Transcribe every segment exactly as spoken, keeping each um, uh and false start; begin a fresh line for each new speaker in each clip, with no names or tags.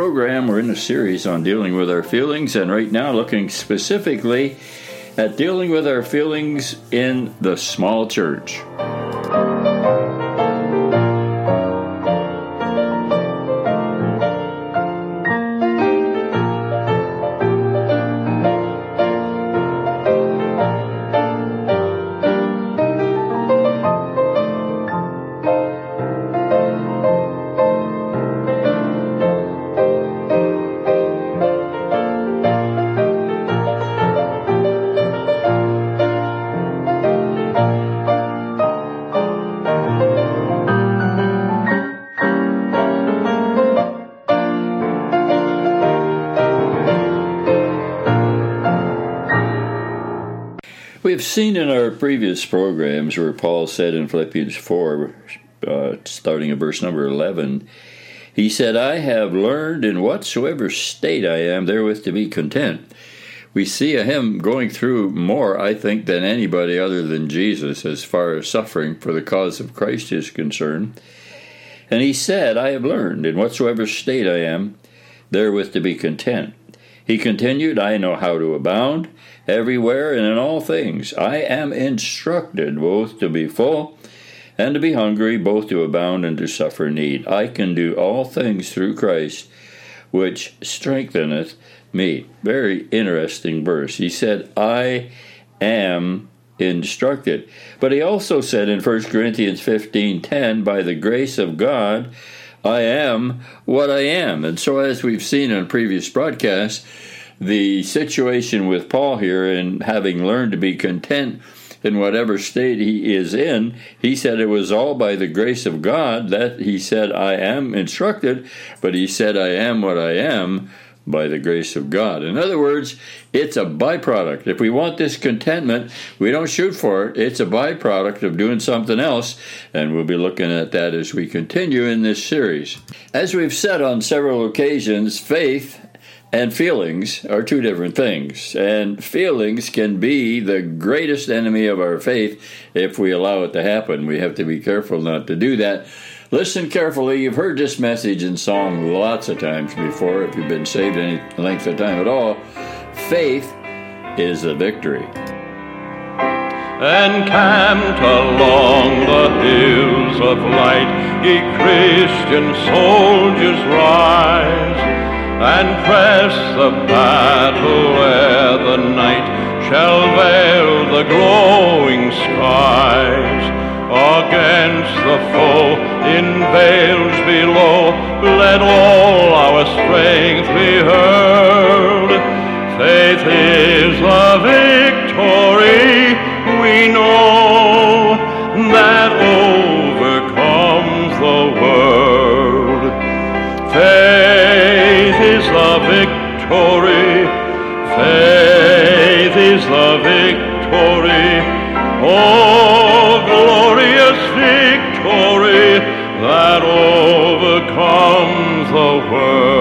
program. We're in a series on dealing with our feelings, and right now looking specifically at dealing with our feelings in the small church. We have seen in our previous programs where Paul said in Philippians four, uh, starting at verse number eleven, he said, I have learned in whatsoever state I am therewith to be content. We see him going through more, I think, than anybody other than Jesus as far as suffering for the cause of Christ is concerned. And he said, I have learned in whatsoever state I am therewith to be content. He continued, I know how to abound everywhere and in all things. I am instructed both to be full and to be hungry, both to abound and to suffer need. I can do all things through Christ, which strengtheneth me. Very interesting verse. He said, I am instructed. But he also said in First Corinthians fifteen ten, by the grace of God, I am what I am. And so as we've seen in previous broadcasts, the situation with Paul here in having learned to be content in whatever state he is in, he said it was all by the grace of God that he said, I am instructed, but he said, I am what I am by the grace of God. In other words, it's a byproduct. If we want this contentment, we don't shoot for it. It's a byproduct of doing something else, and we'll be looking at that as we continue in this series. As we've said on several occasions, faith and feelings are two different things, and feelings can be the greatest enemy of our faith if we allow it to happen. We have to be careful not to do that. Listen carefully. You've heard this message in song lots of times before, if you've been saved any length of time at all. Faith is the victory.
Encamped along the hills of light, ye Christian soldiers rise, and press the battle ere the night shall veil the glowing skies. Against the foe in vales below, let all our strength be hurled. Faith is the victory, we know, that overcomes the world. Faith is the victory, faith is the victory, oh glorious victory that overcomes the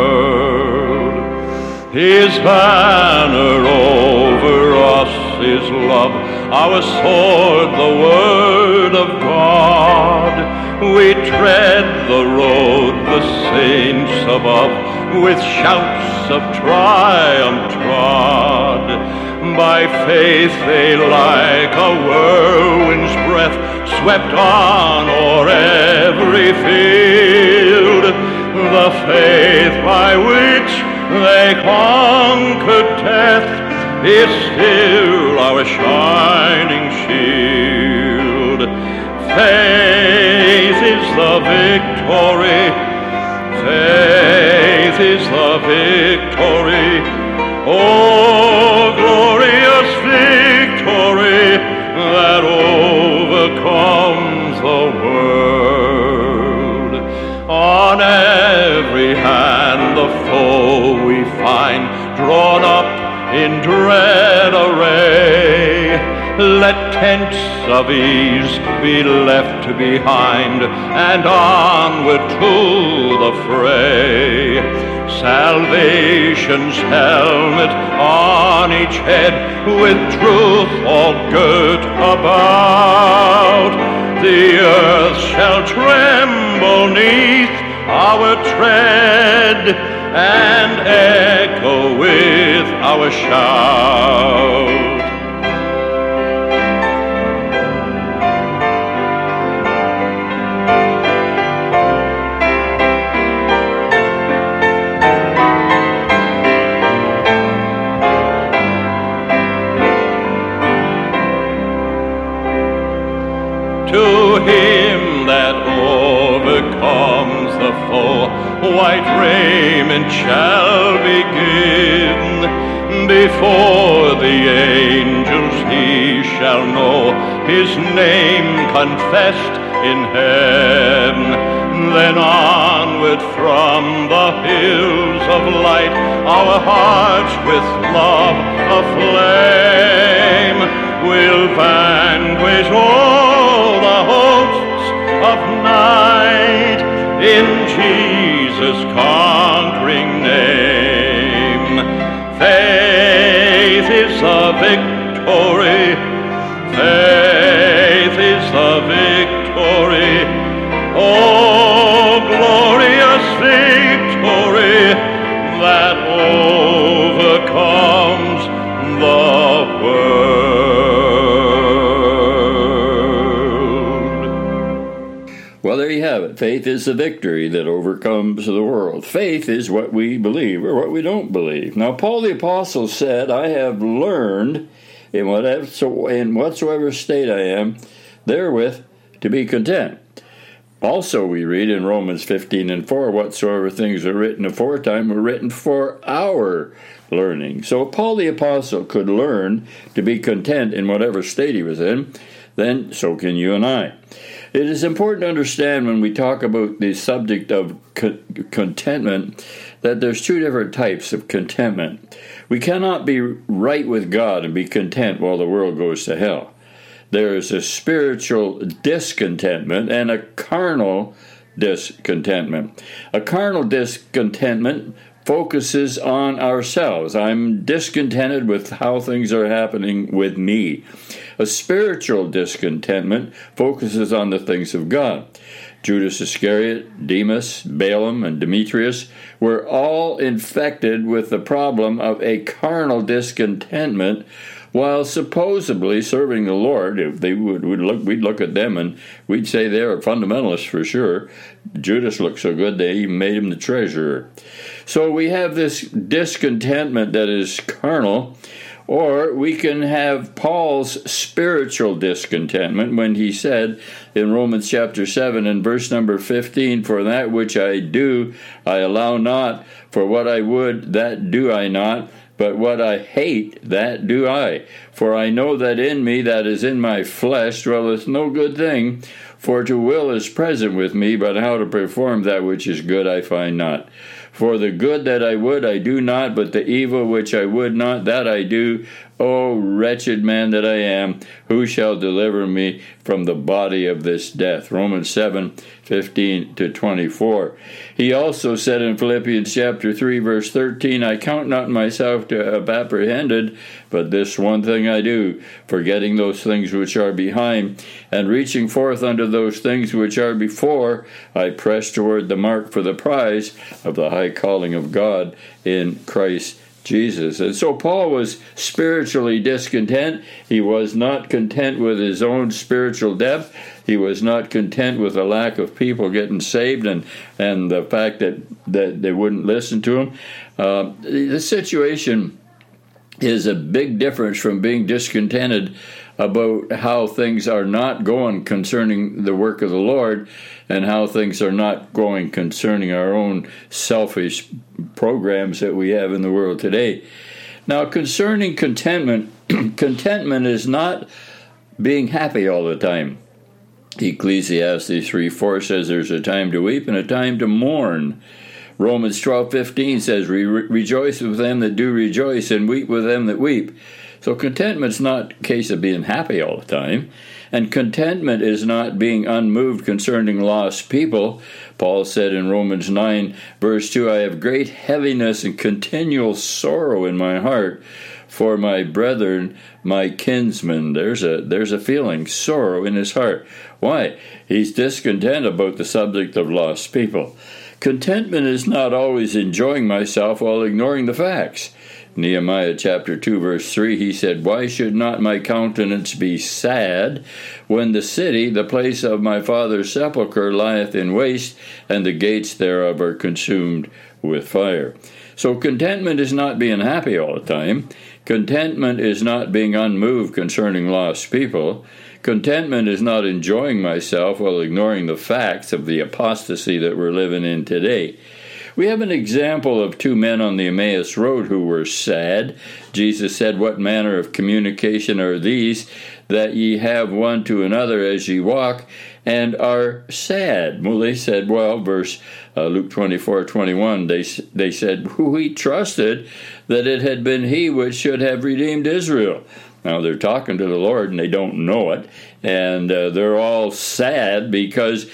world. His banner over us is love, our sword the word of God. We tread the road the saints above with shouts of triumph trod. By faith they like a whirlwind's breath swept on o'er every field. The faith by which they conquered death is still our shining shield. Faith is the victory, faith is the victory, oh glorious victory that overcomes the world. On every hand the foe we find drawn up in dread array. Let tents of ease be left behind, and onward to the fray. Salvation's helmet on each head, with truth all girt about. The earth shall tremble neath our tread, and echo with our shout. To him that overcomes the foe, white raiment shall be given. Before the angels he shall know his name confessed in heaven. Then onward from the hills of light, our hearts with love aflame will vanquish all the hosts of night in Jesus' conquering name. Faith is the victory, faith is the victory, oh glorious victory that overcomes the world.
Well, there you have it. Faith is the victory that overcomes the world. Faith is what we believe or what we don't believe. Now, Paul the Apostle said, I have learned in whatever, in whatsoever state I am, therewith to be content. Also, we read in Romans fifteen and four, whatsoever things are written aforetime were written for our learning. So Paul the Apostle could learn to be content in whatever state he was in, then so can you and I. It is important to understand when we talk about the subject of co- contentment that there's two different types of contentment. We cannot be right with God and be content while the world goes to hell. There is a spiritual discontentment and a carnal discontentment. A carnal discontentment focuses on ourselves. I'm discontented with how things are happening with me. A spiritual discontentment focuses on the things of God. Judas Iscariot, Demas, Balaam, and Demetrius were all infected with the problem of a carnal discontentment while supposedly serving the Lord. If they would, would look, we'd look at them and we'd say they are fundamentalists for sure. Judas looked so good they even made him the treasurer. So we have this discontentment that is carnal, or we can have Paul's spiritual discontentment when he said in Romans chapter seven and verse number fifteen, for that which I do I allow not, for what I would that do I not, but what I hate that do I. For I know that in me, that is in my flesh, dwelleth no good thing, for to will is present with me, but how to perform that which is good I find not. For the good that I would I do not, but the evil which I would not, that I do. O wretched man that I am, who shall deliver me from the body of this death? Romans seven, fifteen to twenty-four. He also said in Philippians chapter three, verse thirteen, I count not myself to have apprehended, but this one thing I do, forgetting those things which are behind, and reaching forth unto those things which are before, I press toward the mark for the prize of the high calling of God in Christ Jesus. And so Paul was spiritually discontent. He was not content with his own spiritual depth. He was not content with the lack of people getting saved and, and the fact that, that they wouldn't listen to him. Uh, the situation is a big difference from being discontented about how things are not going concerning the work of the Lord and how things are not going concerning our own selfish programs that we have in the world today. Now, concerning contentment, contentment is not being happy all the time. Ecclesiastes three four says there's a time to weep and a time to mourn. Romans twelve fifteen says, Re- rejoice with them that do rejoice and weep with them that weep. So contentment's not a case of being happy all the time. And contentment is not being unmoved concerning lost people. Paul said in Romans nine, verse two, I have great heaviness and continual sorrow in my heart for my brethren, my kinsmen. There's a there's a feeling, sorrow in his heart. Why? He's discontent about the subject of lost people. Contentment is not always enjoying myself while ignoring the facts. Nehemiah chapter two, verse three, he said, "Why should not my countenance be sad when the city, the place of my father's sepulchre, lieth in waste, and the gates thereof are consumed with fire?" So contentment is not being happy all the time. Contentment is not being unmoved concerning lost people. Contentment is not enjoying myself while ignoring the facts of the apostasy that we're living in today. We have an example of two men on the Emmaus Road who were sad. Jesus said, "What manner of communication are these, that ye have one to another as ye walk, and are sad?" Well, they said, well, verse uh, Luke twenty-four twenty-one, they, they said, "We trusted that it had been he which should have redeemed Israel." Now, they're talking to the Lord, and they don't know it, and uh, they're all sad because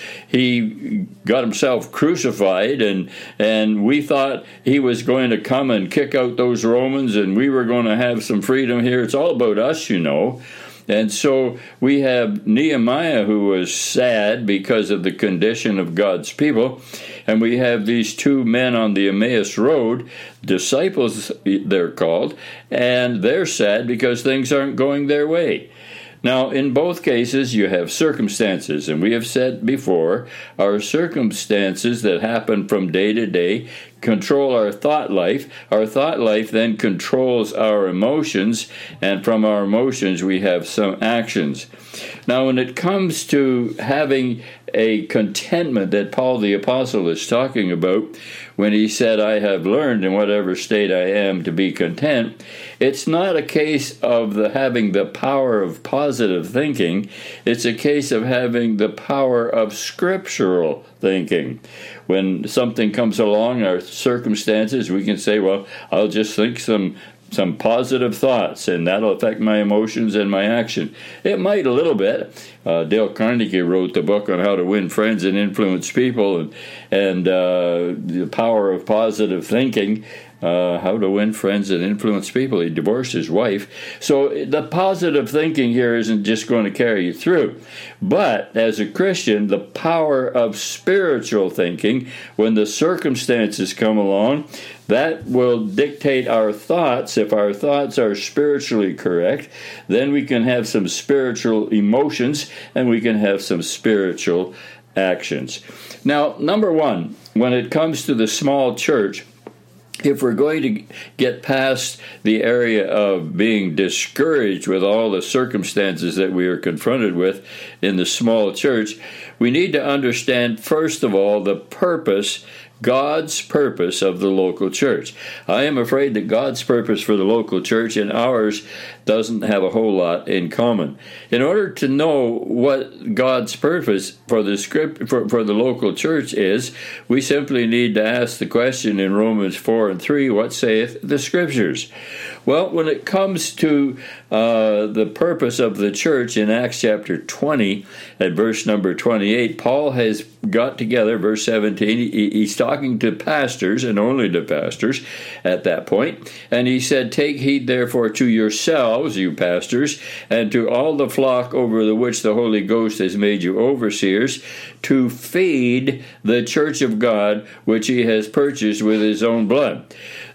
he got himself crucified, and and we thought he was going to come and kick out those Romans, and we were going to have some freedom here. It's all about us, you know. And so we have Nehemiah, who was sad because of the condition of God's people, and we have these two men on the Emmaus Road, disciples they're called, and they're sad because things aren't going their way. Now, in both cases, you have circumstances, and we have said before, our circumstances that happen from day to day control our thought life. Our thought life then controls our emotions, and from our emotions we have some actions. Now, when it comes to having a contentment that Paul the Apostle is talking about, when he said, "I have learned in whatever state I am to be content," it's not a case of the having the power of positive thinking. It's a case of having the power of scriptural thinking. When something comes along, our circumstances, we can say, well, I'll just think some some positive thoughts, and that'll affect my emotions and my action. It might a little bit. Uh, Dale Carnegie wrote the book on how to win friends and influence people, and, and uh, the power of positive thinking, uh, how to win friends and influence people. He divorced his wife. So the positive thinking here isn't just going to carry you through. But as a Christian, the power of spiritual thinking, when the circumstances come along, that will dictate our thoughts. If our thoughts are spiritually correct, then we can have some spiritual emotions, and we can have some spiritual actions. Now, number one, when it comes to the small church, if we're going to get past the area of being discouraged with all the circumstances that we are confronted with in the small church, we need to understand, first of all, the purpose, God's purpose of the local church. I am afraid that God's purpose for the local church and ours doesn't have a whole lot in common. In order to know what God's purpose for the script for, for the local church is, we simply need to ask the question in Romans four and three, what saith the Scriptures? Well, when it comes to uh, the purpose of the church in Acts chapter twenty, at verse number twenty-eight, Paul has got together, verse seventeen, he, he's talking to pastors, and only to pastors at that point, and he said, "Take heed therefore to yourselves, you pastors, and to all the flock over the which the Holy Ghost has made you overseers, to feed the church of God, which he has purchased with his own blood."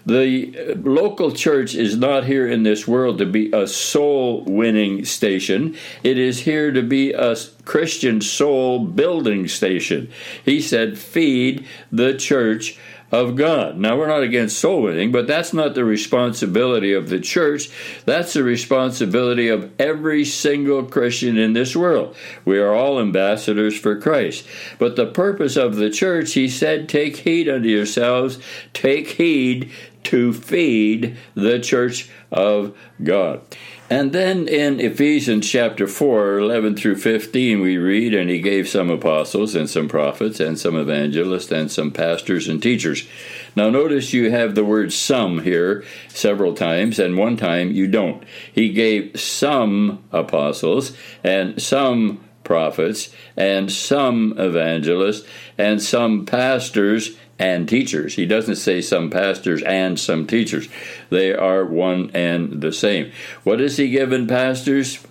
The local church is not here in this world to be a soul-winning station. It is here to be a Christian soul-building station. He said, feed the church of God. Now, we're not against soul winning, but that's not the responsibility of the church. That's the responsibility of every single Christian in this world. We are all ambassadors for Christ. But the purpose of the church, he said, take heed unto yourselves, take heed to feed the church of God. And then in Ephesians chapter four, eleven through fifteen, we read, "And he gave some apostles and some prophets and some evangelists and some pastors and teachers." Now notice you have the word some here several times, and one time you don't. He gave some apostles and some prophets and some evangelists and some pastors and teachers. He doesn't say some pastors and some teachers. They are one and the same. What has he given pastors?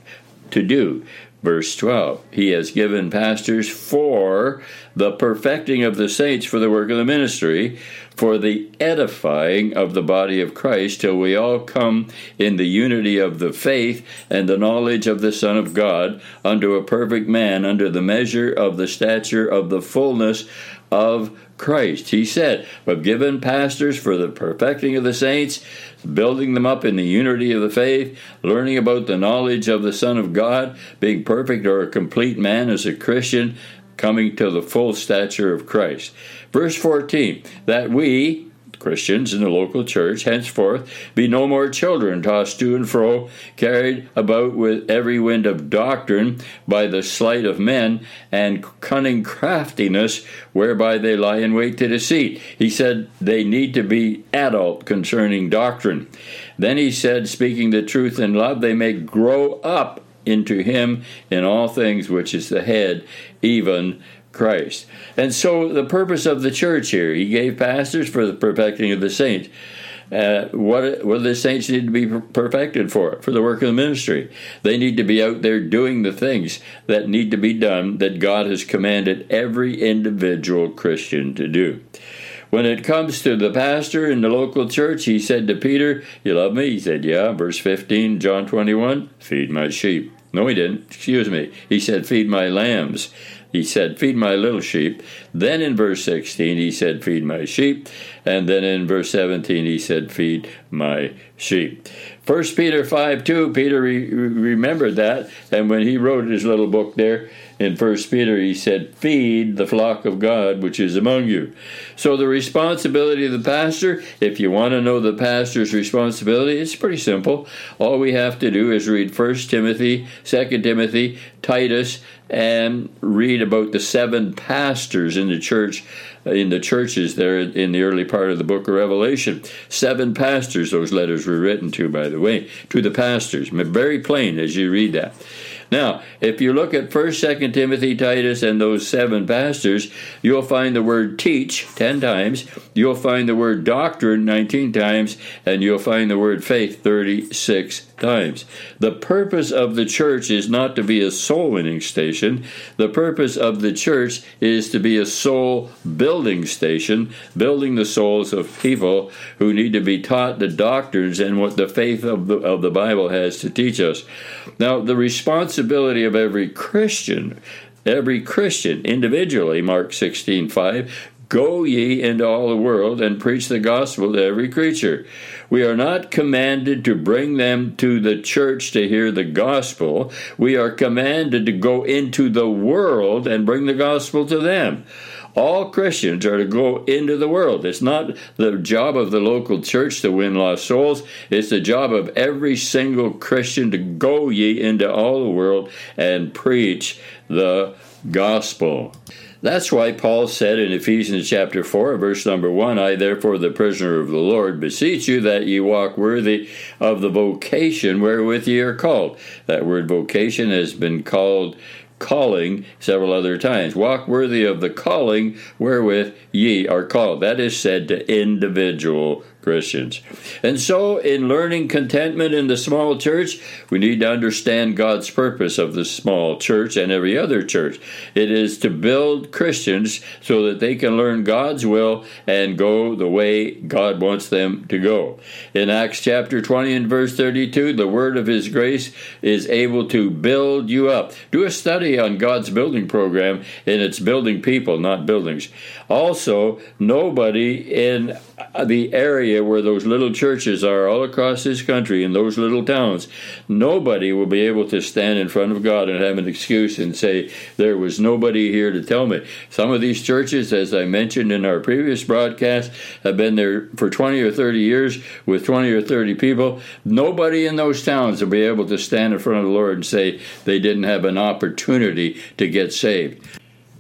to do. Verse twelve, he has given pastors for the perfecting of the saints for the work of the ministry, for the edifying of the body of Christ, till we all come in the unity of the faith and the knowledge of the Son of God, unto a perfect man, under the measure of the stature of the fullness of Christ. He said, I've given pastors for the perfecting of the saints, building them up in the unity of the faith, learning about the knowledge of the Son of God, being perfect or a complete man as a Christian, coming to the full stature of Christ. Verse fourteen, that we, Christians in the local church, henceforth be no more children, tossed to and fro, carried about with every wind of doctrine by the sleight of men and cunning craftiness, whereby they lie in wait to deceit. He said they need to be adult concerning doctrine. Then he said, speaking the truth in love, they may grow up into him in all things, which is the head, even Christ. And so the purpose of the church here, he gave pastors for the perfecting of the saints. Uh, what, what do the saints need to be perfected for? For the work of the ministry. They need to be out there doing the things that need to be done that God has commanded every individual Christian to do. When it comes to the pastor in the local church, he said to Peter, you love me? He said, yeah. Verse fifteen, John twenty-one, feed my sheep. No, he didn't. Excuse me. He said, feed my lambs. He said, feed my little sheep. Then in verse sixteen, he said, feed my sheep. And then in verse seventeen, he said, feed my sheep. First Peter five two, Peter re- remembered that. And when he wrote his little book there in First Peter, he said, feed the flock of God which is among you. So the responsibility of the pastor, if you want to know the pastor's responsibility, it's pretty simple. All we have to do is read First Timothy, Second Timothy, Titus, and read about the seven pastors in the church, in the churches there in the early part of the book of Revelation. Seven pastors those letters were written to, by the way, to the pastors. Very plain as you read that. Now, if you look at First, Second Timothy, Titus, and those seven pastors, you'll find the word teach ten times, you'll find the word doctrine nineteen times, and you'll find the word faith thirty-six times. The purpose of the church is not to be a soul-winning station. The purpose of the church is to be a soul-building station, building the souls of people who need to be taught the doctrines and what the faith of the, of the Bible has to teach us. Now, the responsibility of every Christian, every Christian individually, Mark sixteen five, go ye into all the world and preach the gospel to every creature. We are not commanded to bring them to the church to hear the gospel. We are commanded to go into the world and bring the gospel to them. All Christians are to go into the world. It's not the job of the local church to win lost souls. It's the job of every single Christian to go ye into all the world and preach the gospel. That's why Paul said in Ephesians chapter four, verse number one, I therefore, the prisoner of the Lord, beseech you that ye walk worthy of the vocation wherewith ye are called. That word vocation has been called calling several other times. Walk worthy of the calling wherewith ye are called. That is said to individual Christians. And so, in learning contentment in the small church, we need to understand God's purpose of the small church and every other church. It is to build Christians so that they can learn God's will and go the way God wants them to go. In Acts chapter twenty and verse thirty-two, the word of His grace is able to build you up. Do a study on God's building program, and it's building people, not buildings. Also, nobody in the area where those little churches are all across this country, in those little towns, nobody will be able to stand in front of God and have an excuse and say, there was nobody here to tell me. Some of these churches, as I mentioned in our previous broadcast, have been there for twenty or thirty years with twenty or thirty people. Nobody in those towns will be able to stand in front of the Lord and say they didn't have an opportunity to get saved.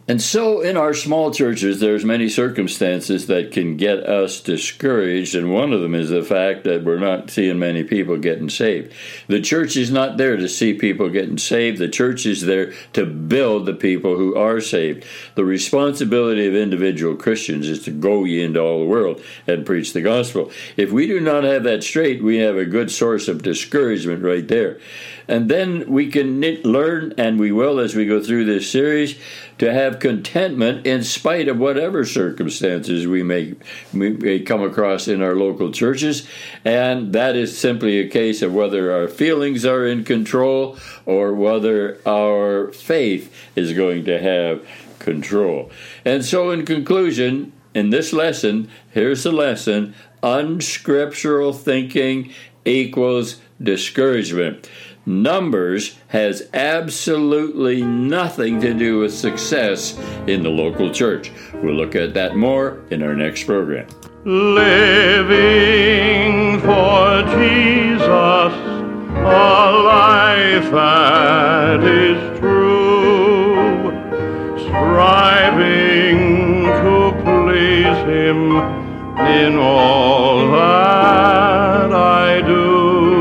And so in our small churches, there's many circumstances that can get us discouraged, and one of them is the fact that we're not seeing many people getting saved. The church is not there to see people getting saved. The church is there to build the people who are saved. The responsibility of individual Christians is to go ye into all the world and preach the gospel. If we do not have that straight, we have a good source of discouragement right there. And then we can learn, and we will as we go through this series, to have contentment in spite of whatever circumstances we may, we may come across in our local churches. And that is simply a case of whether our feelings are in control or whether our faith is going to have control. And so in conclusion, in this lesson, here's the lesson: unscriptural thinking equals discouragement. Numbers has absolutely nothing to do with success in the local church. We'll look at that more in our next program.
Living for Jesus, a life that is true, striving to please Him in all that I do.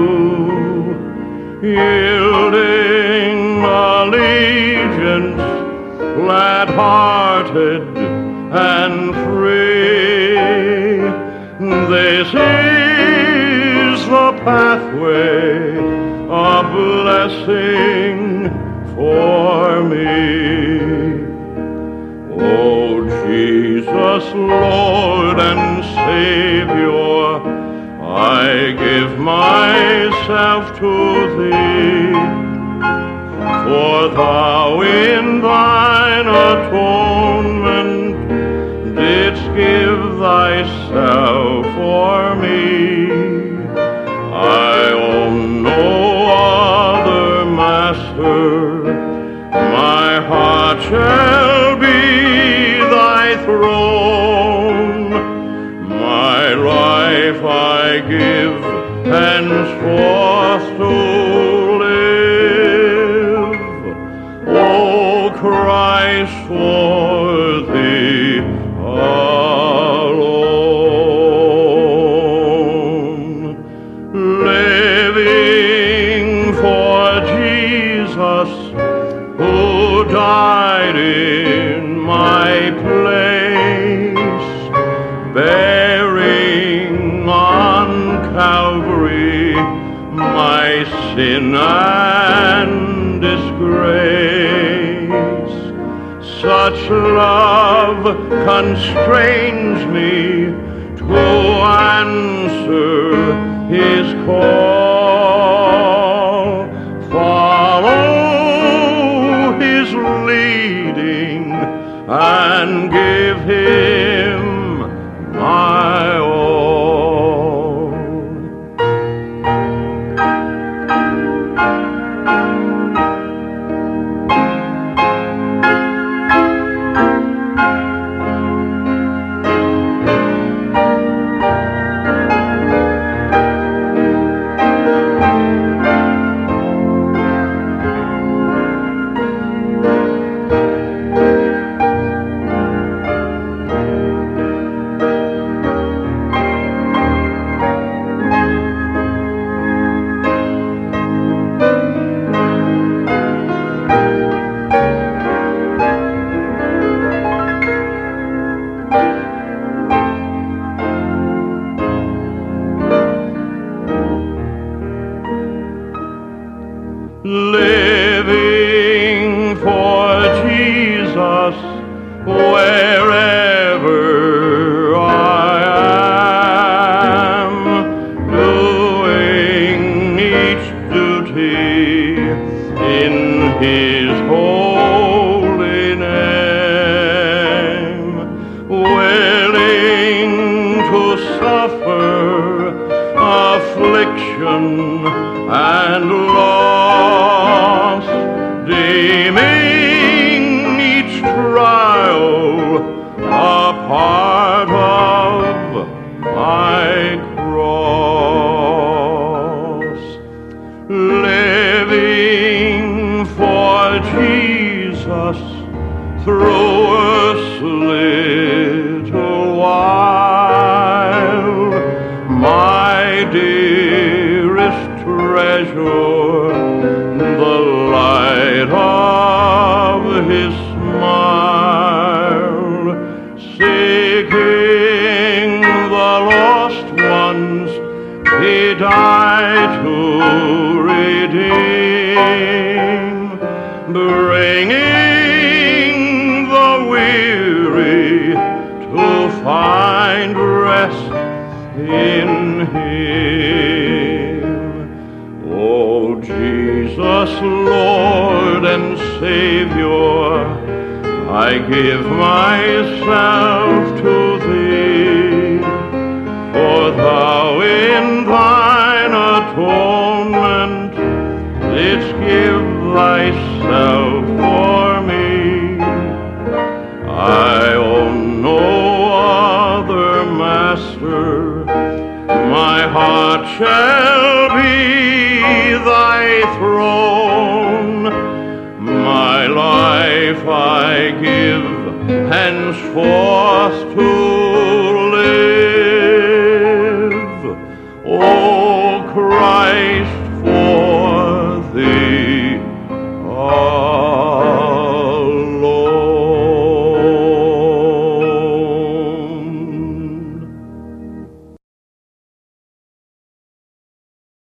Yielding allegiance, glad-hearted and free. This is the pathway, a blessing for me. Oh, Jesus, Lord and Savior, I give myself to Thee, for Thou in Thine atonement didst give Thyself for me. I own no other master, my heart shall be Thy throne, my life I give henceforth to live, O Christ, for Thee alone. Living for Jesus, who died in my place, bearing on Calvary my sin and disgrace. Such love constrains me to answer His call, follow His leading, and give Him my all. Living for Jesus wherever I am, doing each duty in His holy name, willing to suffer affliction and loss, deeming each trial a part of my cross. Living for Jesus through a little while, my dearest treasure, the light of his smile, seeking the lost ones he died to redeem, bringing the weary to find rest in him. Oh, Jesus, Lord and Savior, I give myself to thee, for thou in thine atonement didst give thyself for me. I own no other master, my heart shall be thy throne, my life I give henceforth to live. O Christ, for thee